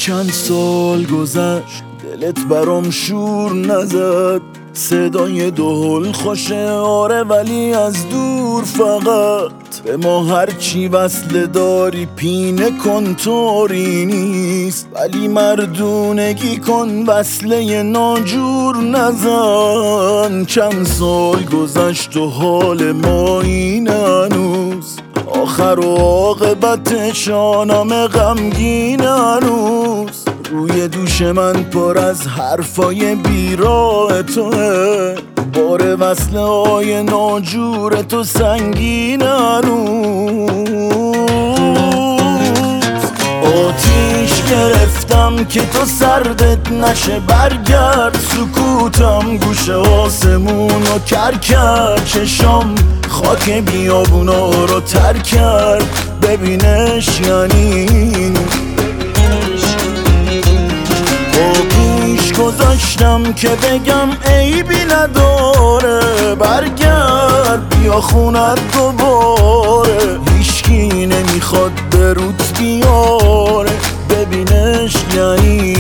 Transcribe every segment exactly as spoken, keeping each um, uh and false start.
چند سال گذشت دلت برام شور نزد، صدای دهل خوشه آره ولی از دور فقط به ما هرچی وصله داری پینه کن طوری نیست، ولی مردونگی کن وصله ناجور نزن. چند سال گذشت و حال ما این هنوز، آخر و عاقبت شانم غمگین هنوز. روی دوش من پر از حرفای بیراه توه، بار وصله های ناجور تو سنگین هنوز. آتیش گرفتم که تو سردت نشه، برگرد سکوتم گوش آسمون و کر کرد، چشام خاک بیابونا رو تر کرد، ببینش یعنی گذاشتم که بگم عیبی نداره، برگرد بیا خونت دوباره، هیچکی نمیخواد بروت بیاره، ببینش یعنی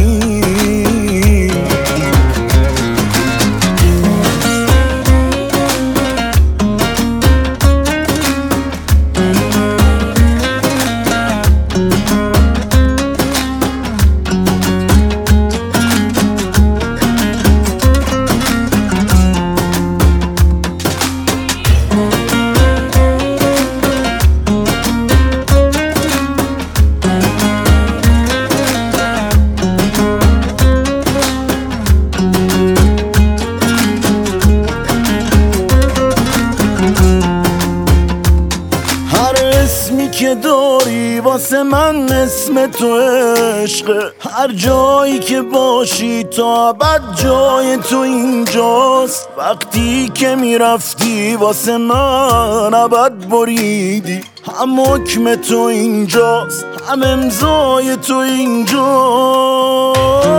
اسمی که داری واسه من اسم تو عشقه، هر جایی که باشی تا ابد جای تو اینجاست، وقتی که میرفتی واسه من ابد بریدی، هم حکم تو اینجاست هم امضای تو اینجاست.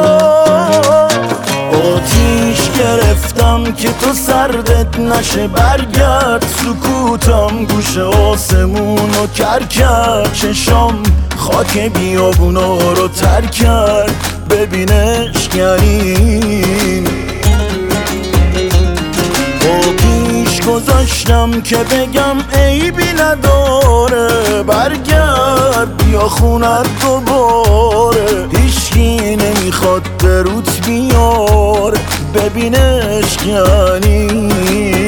آتیش گرفتم که تو سردت نشه، برگرد سکوتم گوش آسمون و کر کرد، چشام خاک بیابونا رو تر کرد، ببینش یعنی با پیش گذاشتم که بگم عیبی نداره، برگرد بیا خونت دوباره، هیچکی نمیخواد بروت بیاره، ببینش یعنی